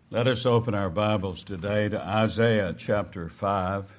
Let us open our Bibles today to Isaiah chapter 5.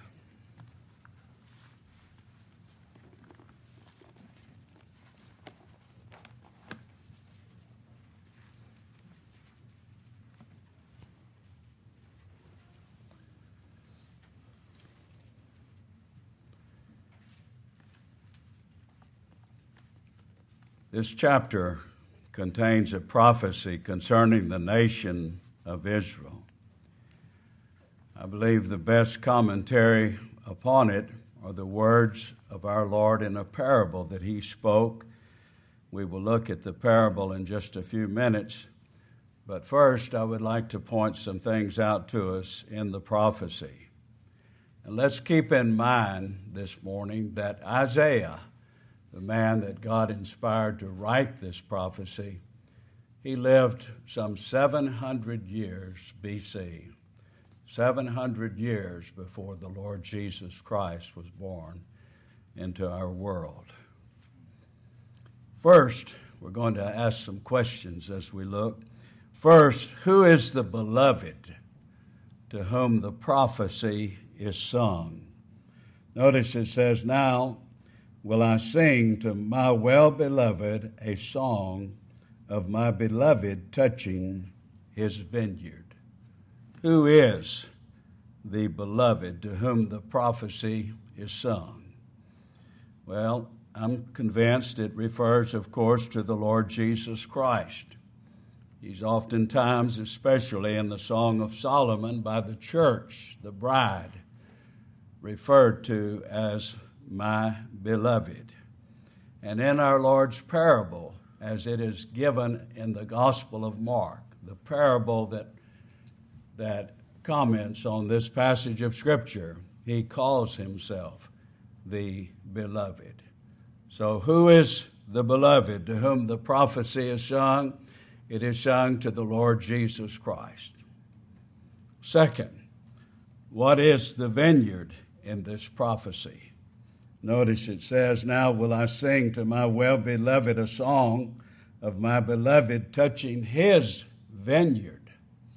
This chapter contains a prophecy concerning the nation of Israel. I believe the best commentary upon it are the words of our Lord in a parable that he spoke. We will look at the parable in just a few minutes, but first I would like to point some things out to us in the prophecy. And let's keep in mind this morning that Isaiah, the man that God inspired to write this prophecy, he lived some 700 years B.C., 700 years before the Lord Jesus Christ was born into our world. First, we're going to ask some questions as we look. First, who is the beloved to whom the prophecy is sung? Notice it says, "Now will I sing to my well-beloved a song of my beloved touching his vineyard." Who is the beloved to whom the prophecy is sung? Well, I'm convinced it refers, of course, to the Lord Jesus Christ. He's oftentimes, especially in the Song of Solomon, by the church, the bride, referred to as my beloved. And in our Lord's parable, as it is given in the Gospel of Mark, the parable that comments on this passage of Scripture, he calls himself the beloved. So who is the beloved to whom the prophecy is sung? It is sung to the Lord Jesus Christ. Second, what is the vineyard in this prophecy? Notice it says, "Now will I sing to my well-beloved a song of my beloved touching his vineyard."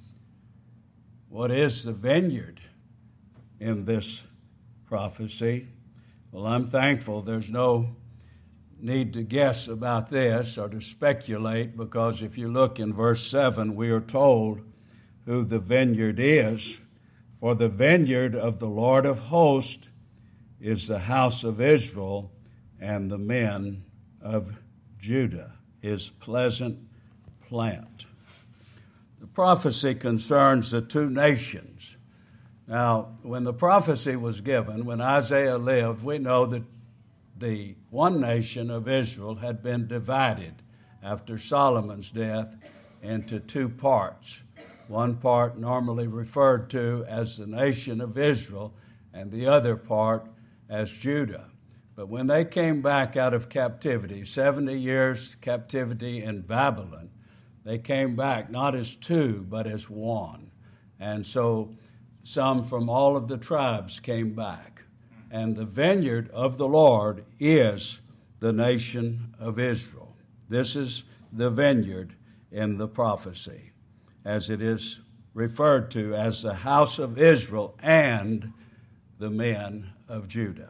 What is the vineyard in this prophecy? Well, I'm thankful there's no need to guess about this or to speculate, because if you look in verse 7, we are told who the vineyard is. "For the vineyard of the Lord of hosts is the house of Israel and the men of Judah, his pleasant plant." The prophecy concerns the two nations. Now, when the prophecy was given, when Isaiah lived, we know that the one nation of Israel had been divided after Solomon's death into two parts. One part normally referred to as the nation of Israel, and the other part as Judah. But when they came back out of captivity, 70 years captivity in Babylon, they came back not as two, but as one. And so some from all of the tribes came back. And the vineyard of the Lord is the nation of Israel. This is the vineyard in the prophecy, as it is referred to as the house of Israel and the men of Judah.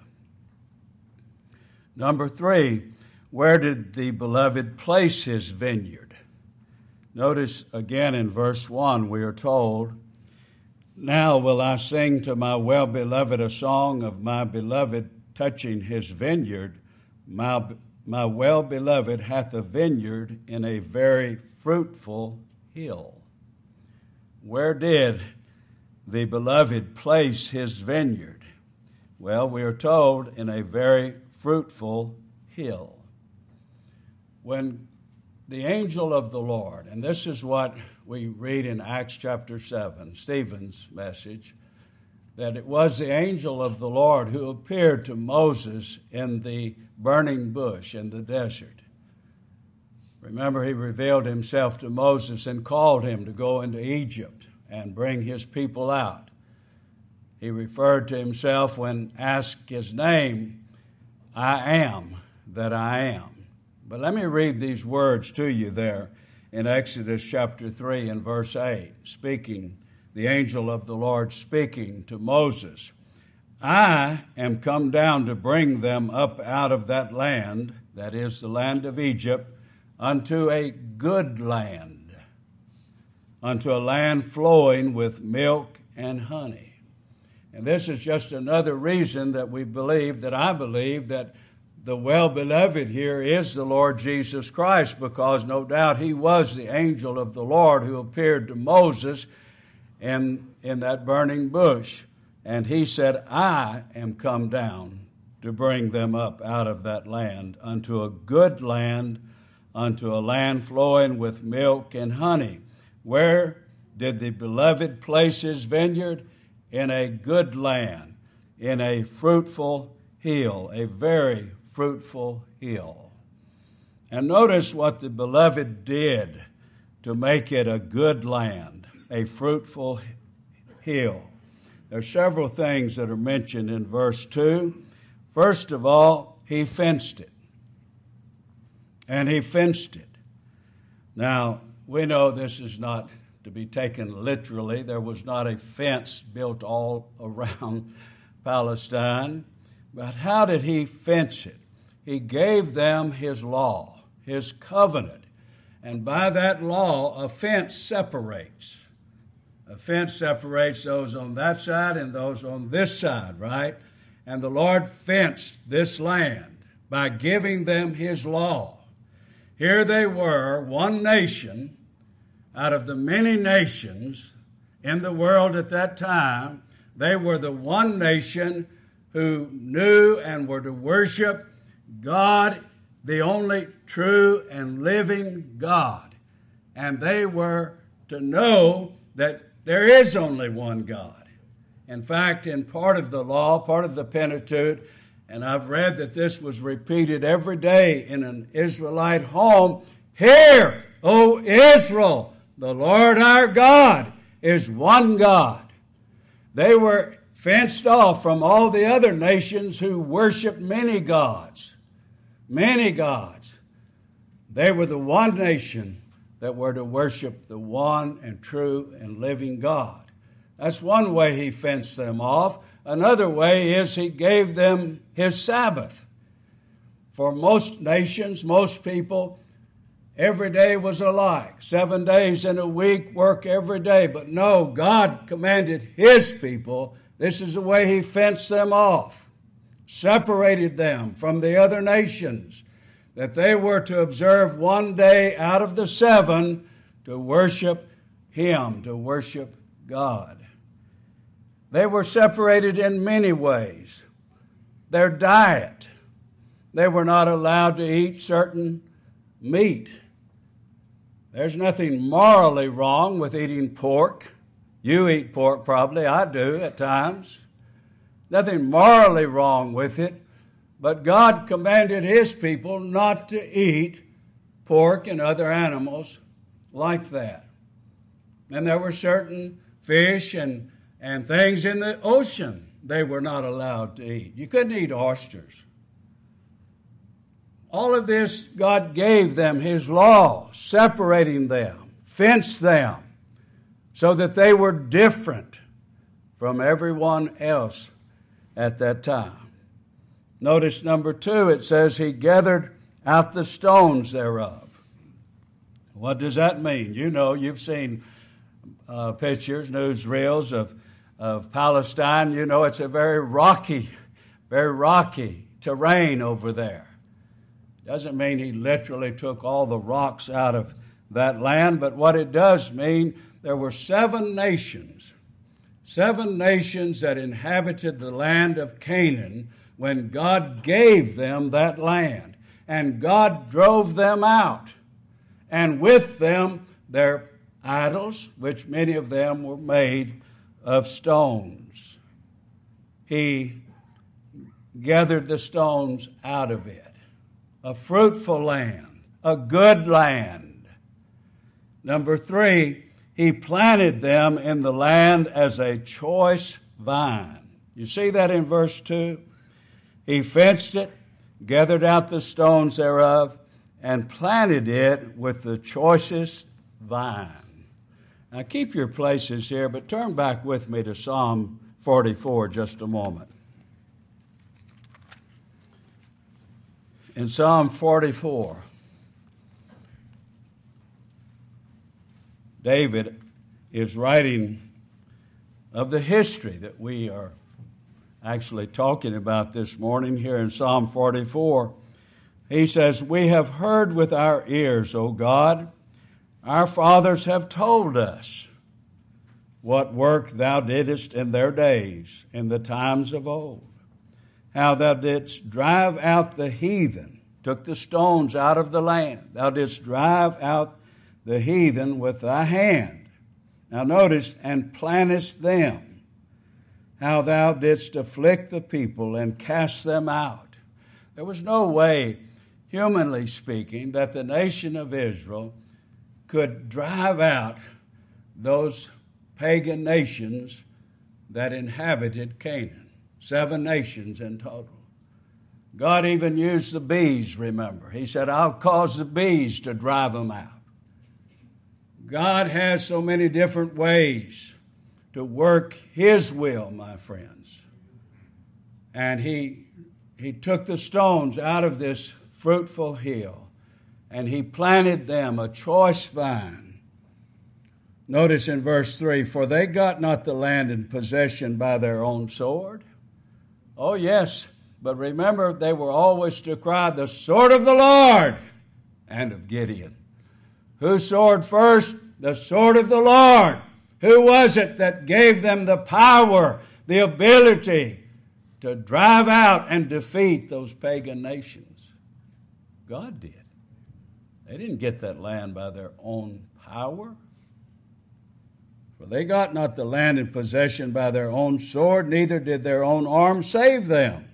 Number 3, where did the beloved place his vineyard? Notice again in verse 1 we are told, "Now will I sing to my well-beloved a song of my beloved touching his vineyard. My well-beloved hath a vineyard in a very fruitful hill." Where did the beloved place his vineyard? Well, we are told in a very fruitful hill. When the angel of the Lord, and this is what we read in Acts chapter 7, Stephen's message, that it was the angel of the Lord who appeared to Moses in the burning bush in the desert. Remember, he revealed himself to Moses and called him to go into Egypt and bring his people out. He referred to himself when asked his name, "I am that I am." But let me read these words to you there in Exodus chapter 3 and verse 8, speaking, the angel of the Lord speaking to Moses, I am come down to bring them up out of that land, that is the land of Egypt, unto a good land, unto a land flowing with milk and honey. And this is just another reason that I believe that the well-beloved here is the Lord Jesus Christ, because no doubt he was the angel of the Lord who appeared to Moses in that burning bush. And he said, I am come down to bring them up out of that land unto a good land, unto a land flowing with milk and honey. Where did the beloved place his vineyard? In a good land, in a fruitful hill, a very fruitful hill. And notice what the beloved did to make it a good land, a fruitful hill. There are several things that are mentioned in verse 2. First of all, he fenced it. And he fenced it. Now, we know this is not to be taken literally. There was not a fence built all around Palestine. But how did he fence it? He gave them his law, his covenant. And by that law, a fence separates. A fence separates those on that side and those on this side, right? And the Lord fenced this land by giving them his law. Here they were, one nation out of the many nations in the world at that time. They were the one nation who knew and were to worship God, the only true and living God. And they were to know that there is only one God. In fact, in part of the law, part of the Pentateuch, and I've read that this was repeated every day in an Israelite home, hear, O Israel, the Lord our God is one God. They were fenced off from all the other nations who worshiped many gods. Many gods. They were the one nation that were to worship the one and true and living God. That's one way he fenced them off. Another way is he gave them his Sabbath. For most nations, most people, every day was alike. 7 days in a week, work every day. But no, God commanded his people. This is the way he fenced them off, separated them from the other nations, that they were to observe one day out of the 7 to worship him, to worship God. They were separated in many ways. Their diet, they were not allowed to eat certain meat. There's nothing morally wrong with eating pork. You eat pork probably, I do at times. Nothing morally wrong with it. But God commanded his people not to eat pork and other animals like that. And there were certain fish and things in the ocean they were not allowed to eat. You couldn't eat oysters. All of this, God gave them his law, separating them, fenced them, so that they were different from everyone else at that time. Notice number 2, it says he gathered out the stones thereof. What does that mean? You know, you've seen pictures, newsreels of Palestine. You know, it's a very rocky terrain over there. Doesn't mean he literally took all the rocks out of that land, but what it does mean, there were 7 nations that inhabited the land of Canaan when God gave them that land. And God drove them out. And with them, their idols, which many of them were made of stones. He gathered the stones out of it. A fruitful land, a good land. Number 3, he planted them in the land as a choice vine. You see that in verse 2? He fenced it, gathered out the stones thereof, and planted it with the choicest vine. Now keep your places here, but turn back with me to Psalm 44 just a moment. In Psalm 44, David is writing of the history that we are actually talking about this morning here in Psalm 44. He says, "We have heard with our ears, O God, our fathers have told us what work thou didst in their days, in the times of old, how thou didst drive out the heathen, took the stones out of the land. Thou didst drive out the heathen with thy hand." Now notice, "and plantest them, how thou didst afflict the people and cast them out." There was no way, humanly speaking, that the nation of Israel could drive out those pagan nations that inhabited Canaan. 7 nations in total. God even used the bees, remember. He said, "I'll cause the bees to drive them out." God has so many different ways to work His will, my friends. And He took the stones out of this fruitful hill, and He planted them a choice vine. Notice in verse 3, "For they got not the land in possession by their own sword." Oh yes, but remember, they were always to cry, "The sword of the Lord," and of Gideon. Whose sword first? The sword of the Lord. Who was it that gave them the power, the ability to drive out and defeat those pagan nations? God did. They didn't get that land by their own power. "For they got not the land in possession by their own sword, neither did their own arm save them.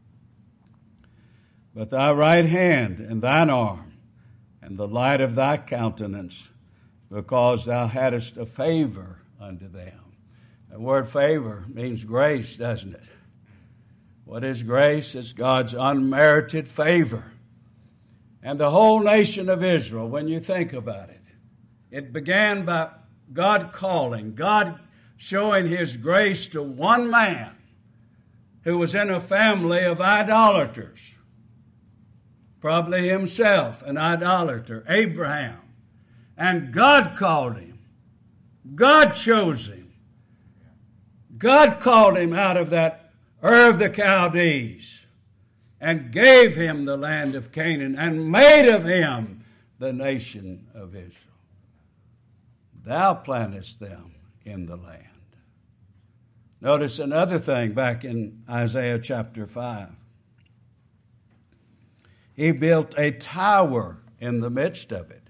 But thy right hand and thine arm, and the light of thy countenance, because thou hadst a favor unto them." The word favor means grace, doesn't it? What is grace? It's God's unmerited favor. And the whole nation of Israel, when you think about it, it began by God calling, God showing His grace to one man who was in a family of idolaters. Probably himself an idolater, Abraham. And God called him. God chose him. God called him out of that Ur of the Chaldees and gave him the land of Canaan and made of him the nation of Israel. Thou plantest them in the land. Notice another thing back in Isaiah chapter 5. He built a tower in the midst of it.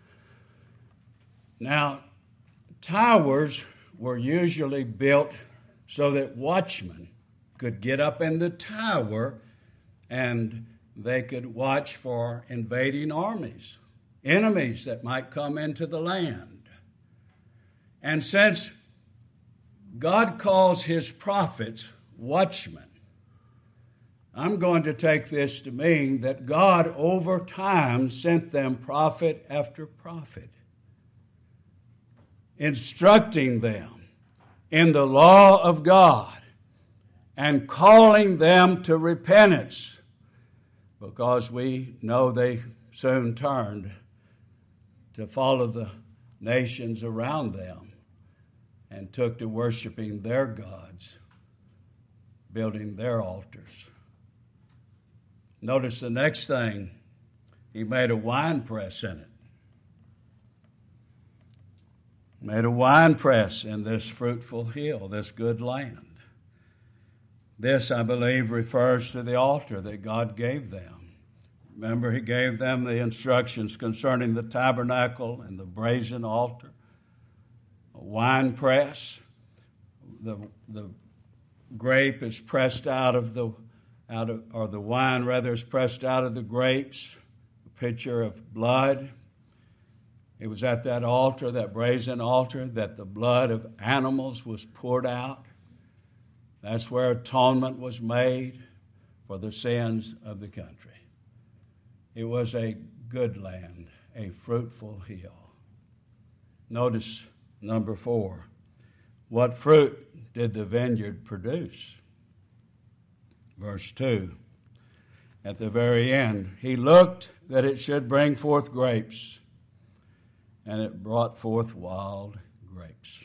Now, towers were usually built so that watchmen could get up in the tower and they could watch for invading armies, enemies that might come into the land. And since God calls His prophets watchmen, I'm going to take this to mean that God over time sent them prophet after prophet, instructing them in the law of God and calling them to repentance, because we know they soon turned to follow the nations around them and took to worshiping their gods, building their altars. Notice the next thing, He made a wine press in it. Made a wine press in this fruitful hill, this good land. This, I believe, refers to the altar that God gave them. Remember, He gave them the instructions concerning the tabernacle and the brazen altar. A wine press. The grape is pressed the wine rather is pressed out of the grapes. A pitcher of blood. It was at that altar, that brazen altar, that the blood of animals was poured out. That's where atonement was made for the sins of the country. It was a good land, a fruitful hill. Notice number 4. What fruit did the vineyard produce? Verse 2. At the very end, he looked that it should bring forth grapes, and it brought forth wild grapes.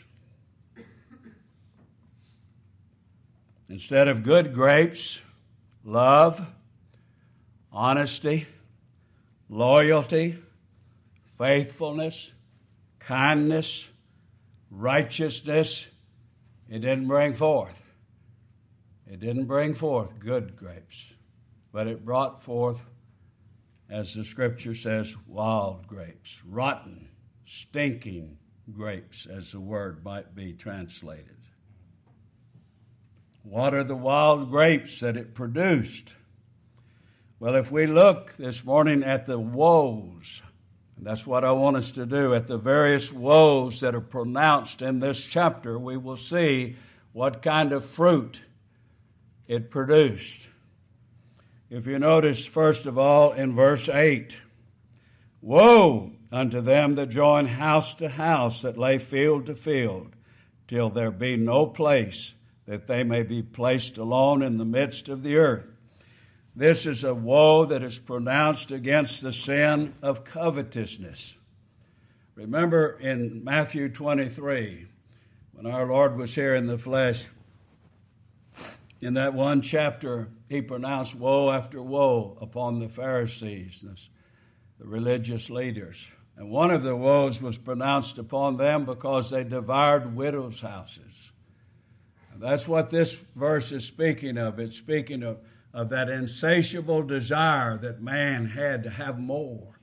Instead of good grapes, love, honesty, loyalty, faithfulness, kindness, righteousness, it didn't bring forth. It didn't bring forth good grapes, but it brought forth, as the Scripture says, wild grapes, rotten, stinking grapes, as the word might be translated. What are the wild grapes that it produced? Well, if we look this morning at the woes, and that's what I want us to do, at the various woes that are pronounced in this chapter, we will see what kind of fruit it produced. If you notice, first of all, in verse 8, woe unto them that join house to house, that lay field to field, till there be no place that they may be placed alone in the midst of the earth. This is a woe that is pronounced against the sin of covetousness. Remember in Matthew 23, when our Lord was here in the flesh, in that one chapter, he pronounced woe after woe upon the Pharisees, the religious leaders. And one of the woes was pronounced upon them because they devoured widows' houses. And that's what this verse is speaking of. It's speaking of that insatiable desire that man had to have more,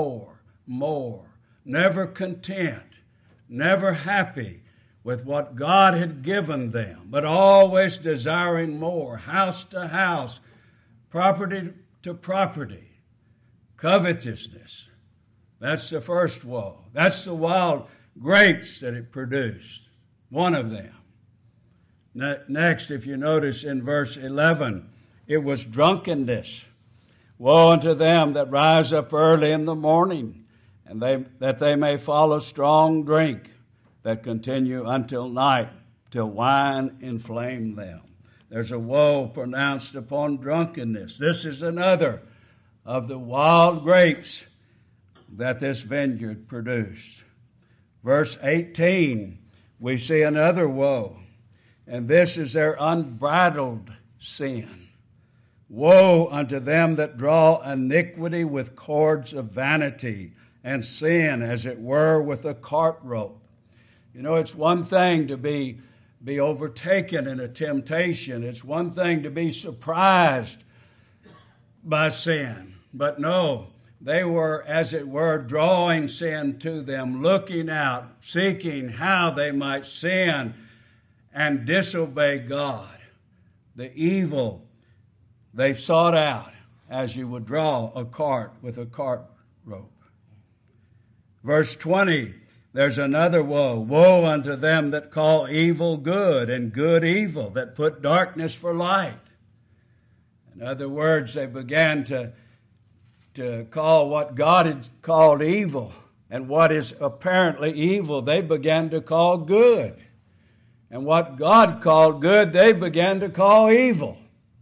never content, never happy with what God had given them, but always desiring more, house to house, property to property, covetousness. That's the first woe. That's the wild grapes that it produced, one of them. Next, if you notice in verse 11, it was drunkenness. Woe unto them that rise up early in the morning, and that they may follow strong drink, that continue until night, till wine inflame them. There's a woe pronounced upon drunkenness. This is another of the wild grapes that this vineyard produced. Verse 18, we see another woe, and this is their unbridled sin. Woe unto them that draw iniquity with cords of vanity, and sin, as it were, with a cart rope. You know, it's one thing to be overtaken in a temptation. It's one thing to be surprised by sin. But no, they were, as it were, drawing sin to them, looking out, seeking how they might sin and disobey God. The evil they sought out, as you would draw a cart with a cart rope. Verse 20, there's another woe. Woe unto them that call evil good and good evil, that put darkness for light. In other words, they began to call what God had called evil, and what is apparently evil, they began to call good. And what God called good, they began to call evil.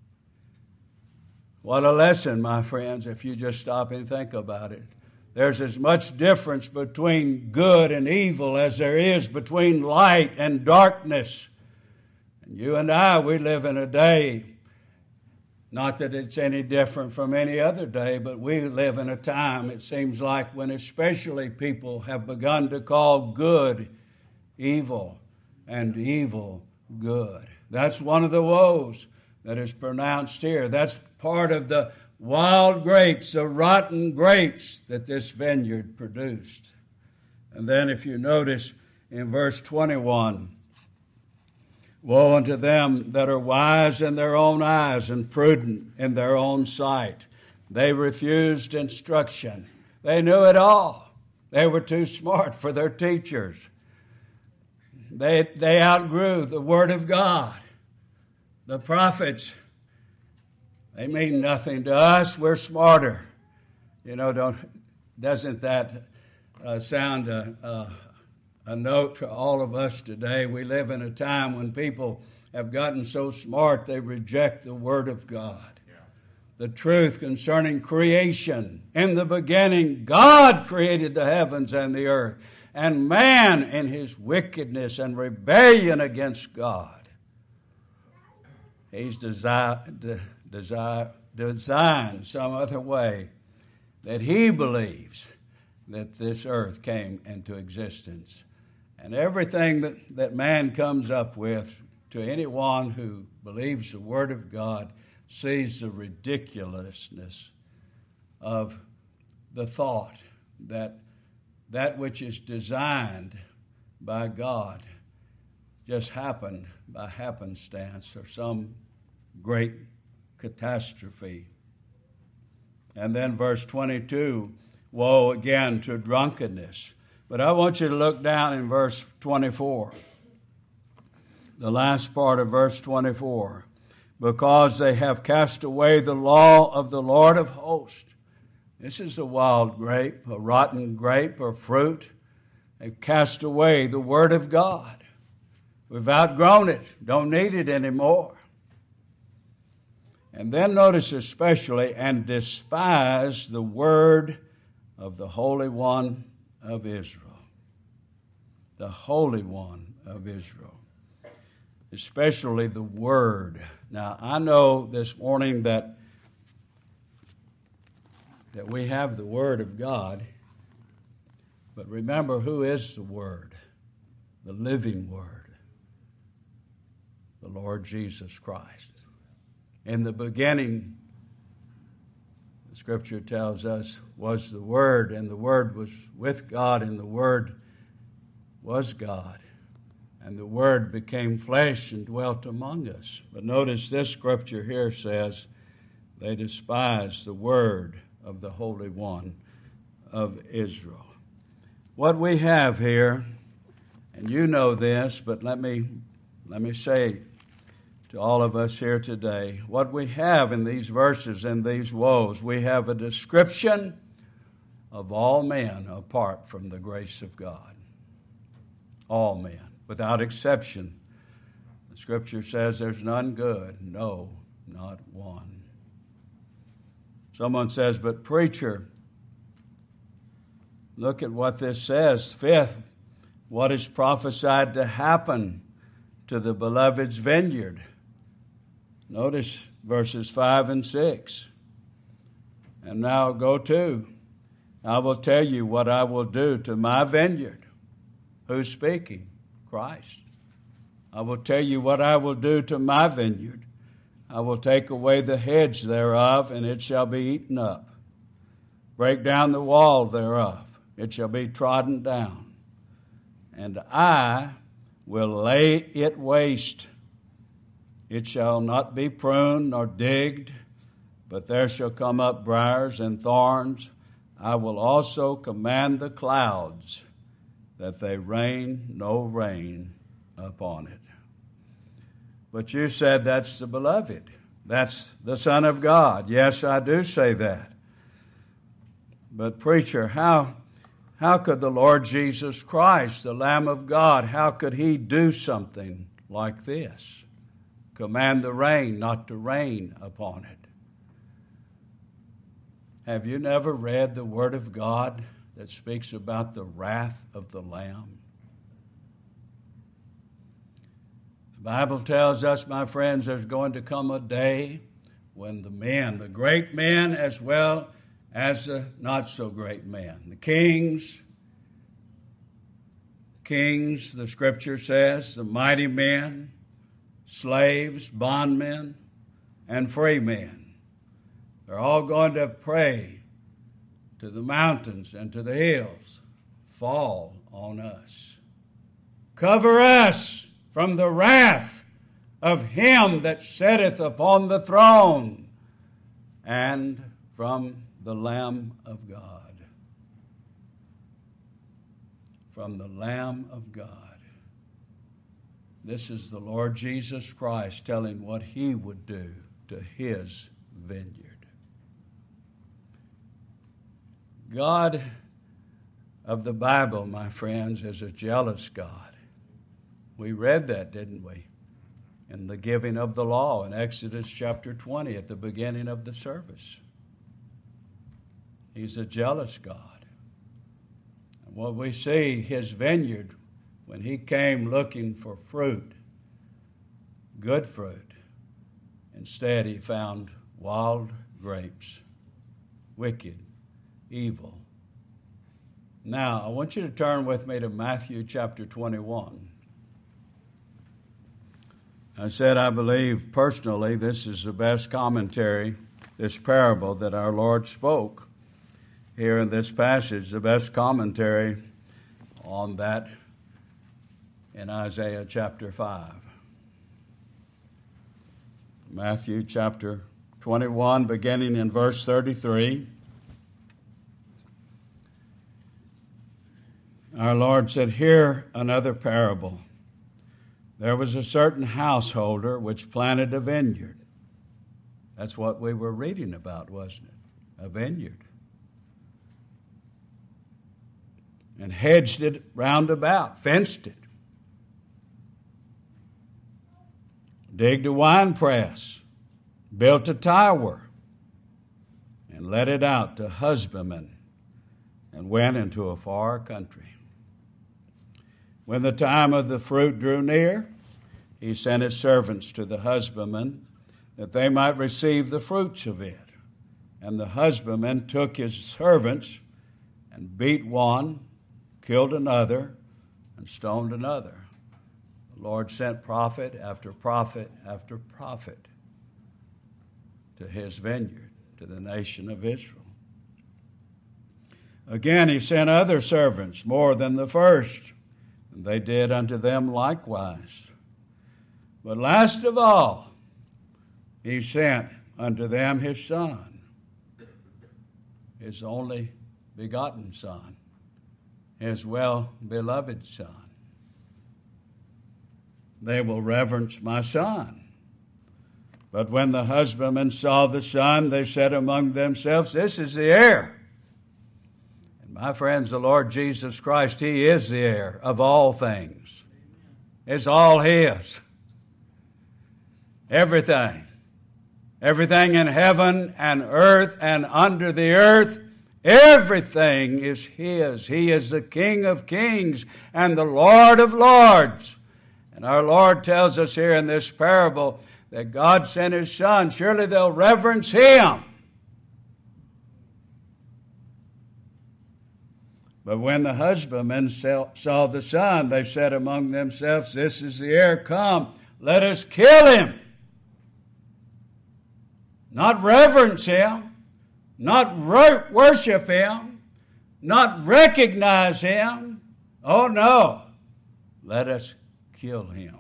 What a lesson, my friends, if you just stop and think about it. There's as much difference between good and evil as there is between light and darkness. And you and I, we live in a day, not that it's any different from any other day, but we live in a time, it seems like, when especially people have begun to call good evil and evil good. That's one of the woes that is pronounced here. That's part of the wild grapes, the rotten grapes that this vineyard produced. And then if you notice in verse 21, woe unto them that are wise in their own eyes and prudent in their own sight. They refused instruction. They knew it all. They were too smart for their teachers. They outgrew the Word of God. The prophets, they mean nothing to us. We're smarter. You know, Doesn't that sound a note to all of us today? We live in a time when people have gotten so smart they reject the Word of God. Yeah. The truth concerning creation. In the beginning, God created the heavens and the earth, and man in his wickedness and rebellion against God, he's designed some other way that he believes that this earth came into existence. And everything that man comes up with, to anyone who believes the Word of God, sees the ridiculousness of the thought that that which is designed by God just happened by happenstance or some great catastrophe. And then verse 22, woe again to drunkenness. But I want you to look down in verse 24, the last part of verse 24. Because they have cast away the law of the Lord of hosts. This is a wild grape, a rotten grape or fruit. They've cast away the Word of God. We've outgrown it, don't need it anymore. And then notice especially, and despise the word of the Holy One of Israel. The Holy One of Israel. Especially the Word. Now, I know this morning that we have the Word of God, but remember, who is the Word? The living Word. The Lord Jesus Christ. In the beginning, the Scripture tells us, was the Word, and the Word was with God, and the Word was God. And the Word became flesh and dwelt among us. But notice this Scripture here says, they despise the Word of the Holy One of Israel. What we have here, and you know this, but let me say to all of us here today, what we have in these verses and these woes, we have a description of all men apart from the grace of God. All men, without exception. The Scripture says there's none good, no, not one. Someone says, but preacher, look at what this says. Fifth, what is prophesied to happen to the beloved's vineyard? Notice verses 5 and 6. And now go to, I will tell you what I will do to my vineyard. Who's speaking? Christ. I will tell you what I will do to my vineyard. I will take away the hedge thereof, and it shall be eaten up. Break down the wall thereof, it shall be trodden down. And I will lay it waste. It shall not be pruned nor digged, but there shall come up briars and thorns. I will also command the clouds that they rain no rain upon it. But you said that's the beloved. That's the Son of God. Yes, I do say that. But preacher, how could the Lord Jesus Christ, the Lamb of God, how could he do something like this? Command the rain not to rain upon it. Have you never read the Word of God that speaks about the wrath of the Lamb? The Bible tells us, my friends, there's going to come a day when the men, the great men as well as the not so great men, the kings, the Scripture says, the mighty men, slaves, bondmen, and free men, they're all going to pray to the mountains and to the hills, fall on us. Cover us from the wrath of him that sitteth upon the throne and from the Lamb of God. From the Lamb of God. This is the Lord Jesus Christ telling what he would do to his vineyard. God of the Bible, my friends, is a jealous God. We read that, didn't we? In the giving of the law in Exodus chapter 20 at the beginning of the service. He's a jealous God. And what we see, his vineyard, when he came looking for fruit, good fruit, instead he found wild grapes, wicked, evil. Now, I want you to turn with me to Matthew chapter 21. I said I believe personally this is the best commentary, this parable that our Lord spoke here in this passage, the best commentary on that in Isaiah chapter 5. Matthew chapter 21, beginning in verse 33. Our Lord said, "Hear another parable. There was a certain householder which planted a vineyard." That's what we were reading about, wasn't it? A vineyard. And hedged it round about, fenced it. Digged a winepress, built a tower, and let it out to husbandmen, and went into a far country. When the time of the fruit drew near, he sent his servants to the husbandmen that they might receive the fruits of it. And the husbandman took his servants and beat one, killed another, and stoned another. The Lord sent prophet after prophet after prophet to his vineyard, to the nation of Israel. Again he sent other servants, more than the first, and they did unto them likewise. But last of all, he sent unto them his son, his only begotten son, his well-beloved son. They will reverence my son. But when the husbandmen saw the son, they said among themselves, "This is the heir." My friends, the Lord Jesus Christ, he is the heir of all things. It's all his. Everything. Everything in heaven and earth and under the earth, everything is his. He is the King of kings and the Lord of lords. And our Lord tells us here in this parable that God sent his son. Surely they'll reverence him. But when the husbandmen saw the son, they said among themselves, "This is the heir. Come, let us kill him." Not reverence him, not worship him, not recognize him. Oh no, let us kill him.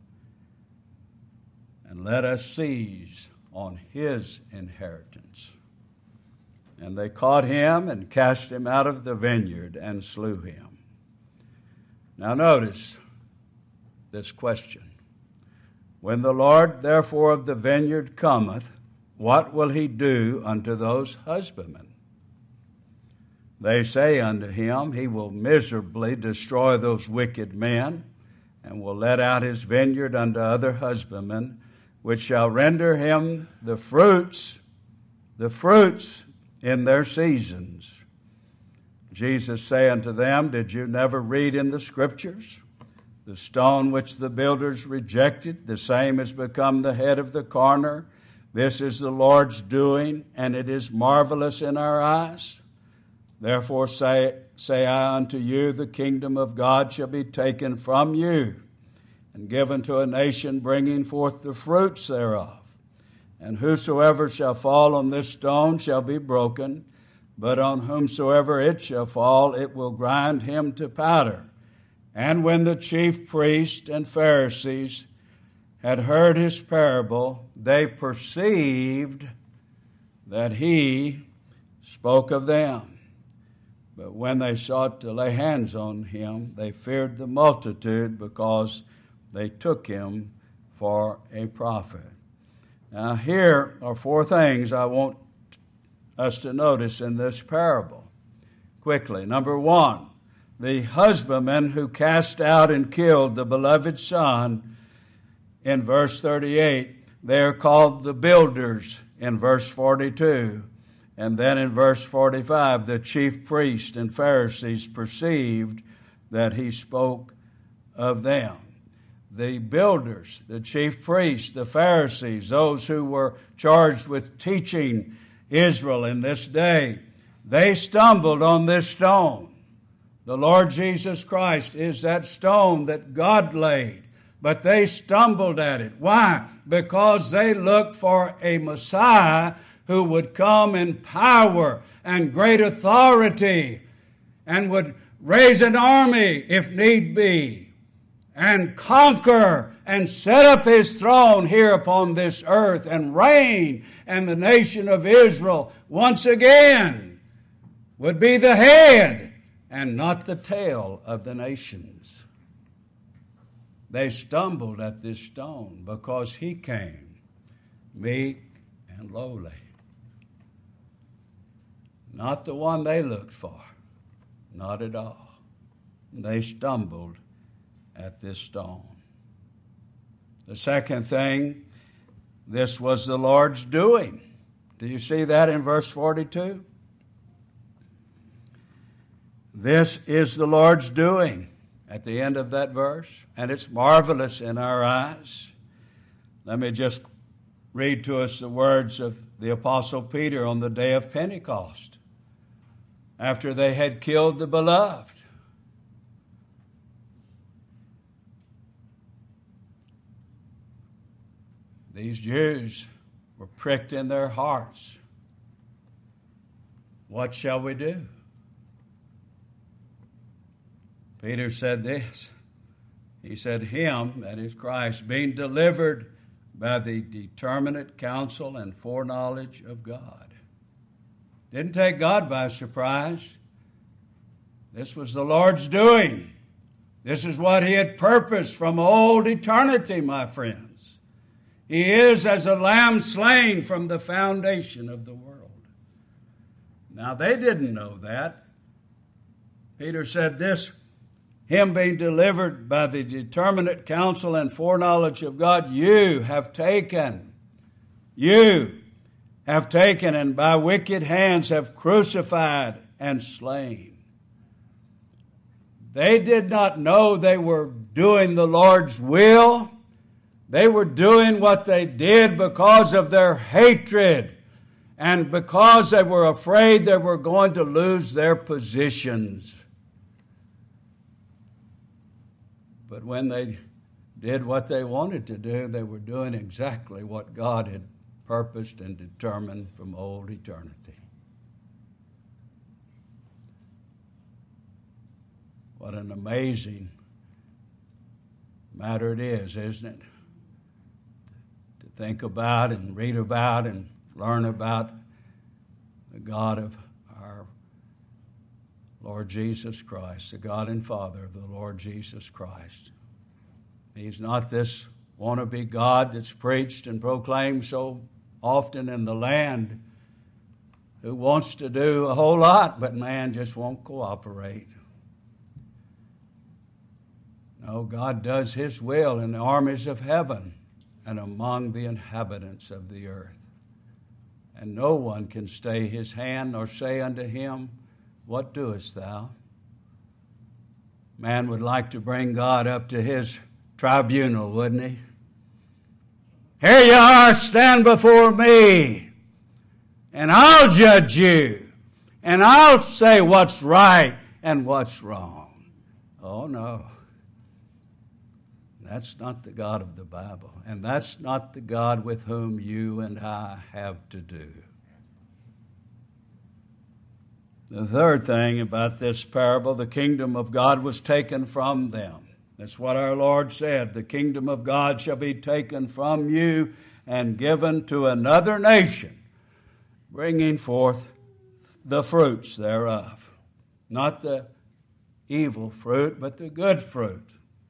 And let us seize on his inheritance. And they caught him and cast him out of the vineyard and slew him. Now notice this question. When the Lord therefore of the vineyard cometh, what will he do unto those husbandmen? They say unto him, he will miserably destroy those wicked men, and will let out his vineyard unto other husbandmen, which shall render him the fruits in their seasons. Jesus say unto them, did you never read in the Scriptures? The stone which the builders rejected, the same has become the head of the corner. This is the Lord's doing, and it is marvelous in our eyes. Therefore say I unto you, the kingdom of God shall be taken from you, and given to a nation bringing forth the fruits thereof. And whosoever shall fall on this stone shall be broken, but on whomsoever it shall fall, it will grind him to powder. And when the chief priests and Pharisees had heard his parable, they perceived that he spoke of them. But when they sought to lay hands on him, they feared the multitude, because they took him for a prophet. Now here are four things I want us to notice in this parable. quickly. Number one, the husbandmen who cast out and killed the beloved son in verse 38, they are called the builders in verse 42. And then in verse 45, the chief priests and Pharisees perceived that he spoke of them. The builders, the chief priests, the Pharisees, those who were charged with teaching Israel in this day, they stumbled on this stone. The Lord Jesus Christ is that stone that God laid, but they stumbled at it. Why? Because they looked for a Messiah who would come in power and great authority and would raise an army if need be and conquer and set up his throne here upon this earth and reign, and the nation of Israel once again would be the head and not the tail of the nations. They stumbled at this stone because he came meek and lowly. Not the one they looked for. Not at all. They stumbled at this stone. The second thing, this was the Lord's doing. Do you see that in verse 42? This is the Lord's doing at the end of that verse, and it's marvelous in our eyes. Let me just read to us the words of the Apostle Peter on the day of Pentecost, after they had killed the beloved. These Jews were pricked in their hearts. What shall we do? Peter said this. He said, him, that is Christ, being delivered by the determinate counsel and foreknowledge of God. Didn't take God by surprise. This was the Lord's doing. This is what he had purposed from old eternity, my friends. He is as a lamb slain from the foundation of the world. Now, they didn't know that. Peter said this, him being delivered by the determinate counsel and foreknowledge of God, you have taken and by wicked hands have crucified and slain. They did not know they were doing the Lord's will. They were doing what they did because of their hatred and because they were afraid they were going to lose their positions. But when they did what they wanted to do, they were doing exactly what God had purposed and determined from old eternity. What an amazing matter it is, isn't it? To think about and read about and learn about the God of our Lord Jesus Christ, the God and Father of the Lord Jesus Christ. He's not this wannabe God that's preached and proclaimed so often in the land, who wants to do a whole lot, but man just won't cooperate. No, God does his will in the armies of heaven and among the inhabitants of the earth. And no one can stay his hand nor say unto him, what doest thou? Man would like to bring God up to his tribunal, wouldn't he? Here you are, stand before me, and I'll judge you, and I'll say what's right and what's wrong. Oh, no. That's not the God of the Bible, and that's not the God with whom you and I have to do. The third thing about this parable, the kingdom of God was taken from them. That's what our Lord said. The kingdom of God shall be taken from you and given to another nation, bringing forth the fruits thereof. Not the evil fruit, but the good fruit.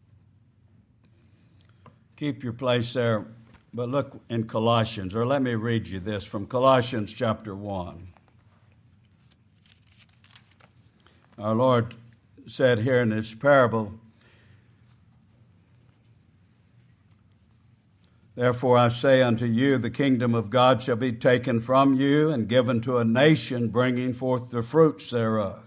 Keep your place there, but look in Colossians, or let me read you this from Colossians chapter 1. Our Lord said here in this parable, "Therefore I say unto you, the kingdom of God shall be taken from you and given to a nation, bringing forth the fruits thereof."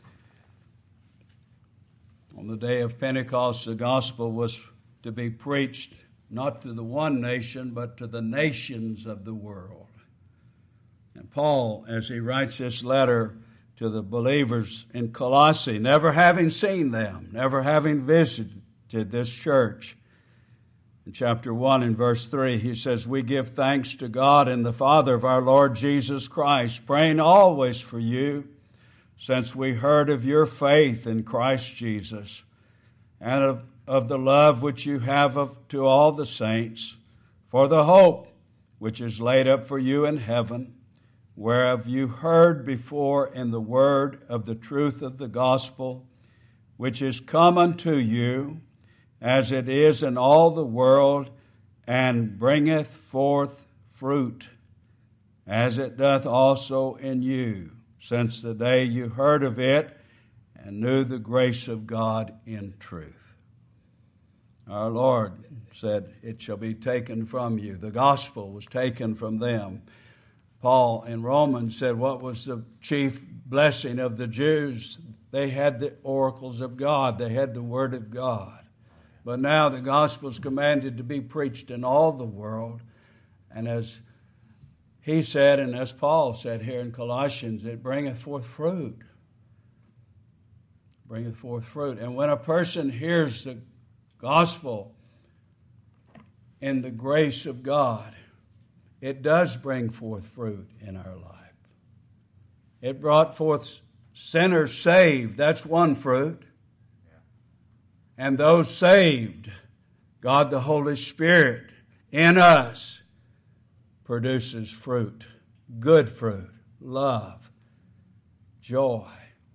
On the day of Pentecost, the gospel was to be preached not to the one nation, but to the nations of the world. And Paul, as he writes this letter to the believers in Colossae, never having seen them, never having visited this church, in chapter 1 and verse 3, he says, "We give thanks to God and the Father of our Lord Jesus Christ, praying always for you, since we heard of your faith in Christ Jesus, and of the love which you have to all the saints, for the hope which is laid up for you in heaven, whereof you heard before in the word of the truth of the gospel, which is come unto you, as it is in all the world, and bringeth forth fruit, as it doth also in you, since the day you heard of it, and knew the grace of God in truth." Our Lord said, "It shall be taken from you." The gospel was taken from them. Paul in Romans said, what was the chief blessing of the Jews? They had the oracles of God. They had the Word of God. But now the gospel is commanded to be preached in all the world. And as he said, and as Paul said here in Colossians, it bringeth forth fruit. Bringeth forth fruit. And when a person hears the gospel in the grace of God, it does bring forth fruit in our life. It brought forth sinners saved. That's one fruit. And those saved, God the Holy Spirit in us produces fruit, good fruit, love, joy,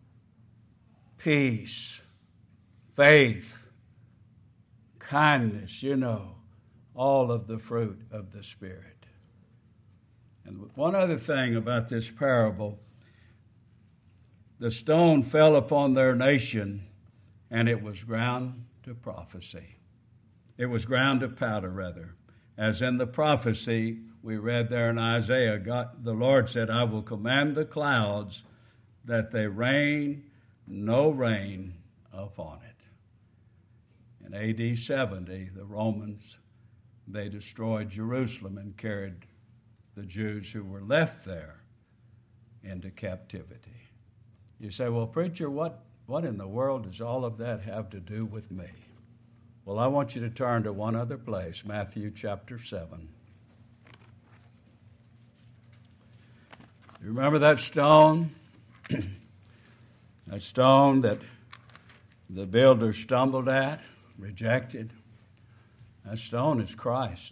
peace, faith, kindness, all of the fruit of the Spirit. And one other thing about this parable, the stone fell upon their nation, and it was ground to prophecy. It was ground to powder, rather. As in the prophecy we read there in Isaiah, the Lord said, "I will command the clouds that they rain no rain upon it." In AD 70, the Romans, they destroyed Jerusalem and carried the Jews who were left there into captivity. You say, "Well, preacher, what in the world does all of that have to do with me?" Well, I want you to turn to one other place, Matthew chapter 7. You remember that stone? That stone that the builder stumbled at, rejected. That stone is Christ.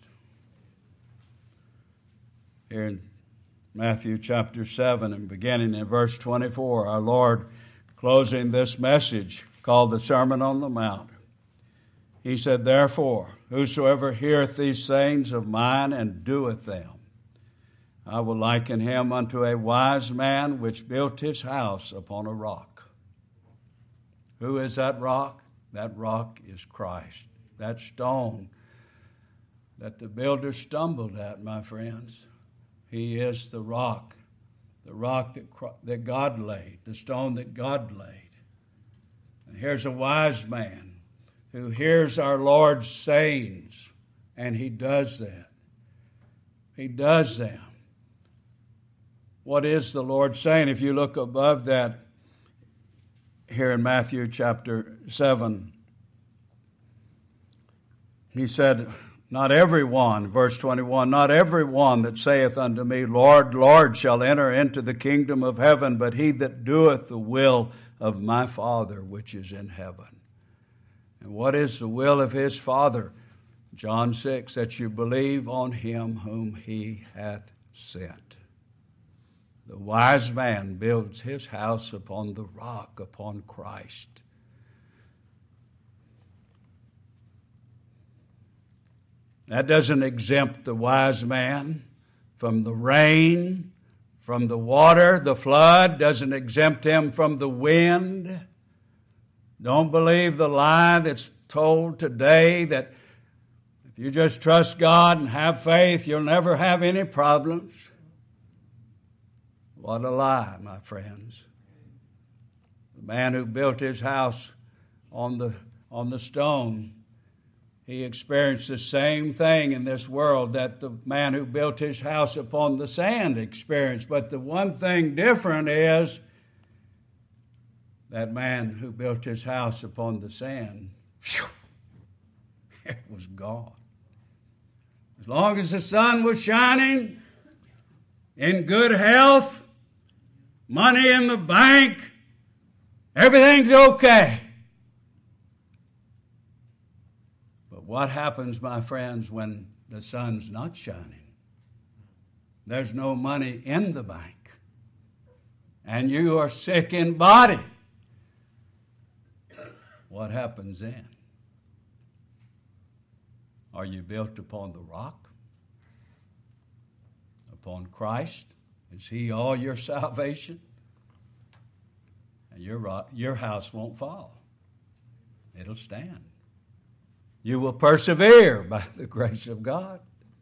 Here in Matthew chapter 7 and beginning in verse 24, our Lord, closing this message called the Sermon on the Mount, he said, "Therefore, whosoever heareth these sayings of mine and doeth them, I will liken him unto a wise man which built his house upon a rock." Who is that rock? That rock is Christ. That stone that the builder stumbled at, my friends, he is the rock that God laid, the stone that God laid. And here's a wise man who hears our Lord's sayings, and he does that. He does them. What is the Lord saying? If you look above that here in Matthew chapter 7, he said, "Not every one," verse 21, "not every one that saith unto me, Lord, Lord, shall enter into the kingdom of heaven, but he that doeth the will of my Father which is in heaven." And what is the will of his Father? John 6, that you believe on him whom he hath sent. The wise man builds his house upon the rock, upon Christ. That doesn't exempt the wise man from the rain, from the water, the flood doesn't exempt him from the wind. Don't believe the lie that's told today that if you just trust God and have faith, you'll never have any problems. What a lie, my friends. The man who built his house on the stone, he experienced the same thing in this world that the man who built his house upon the sand experienced. But the one thing different is that man who built his house upon the sand, it was gone. As long as the sun was shining, in good health, money in the bank, everything's okay. But what happens, my friends, when the sun's not shining? There's no money in the bank, and you are sick in body. What happens then? Are you built upon the rock? Upon Christ? Is He all your salvation? And your house won't fall. It'll stand. You will persevere by the grace of God.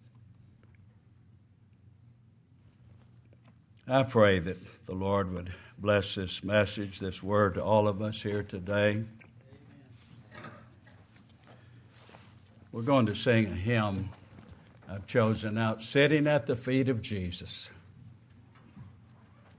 I pray that the Lord would bless this message, this word to all of us here today. We're going to sing a hymn I've chosen out, Sitting at the Feet of Jesus.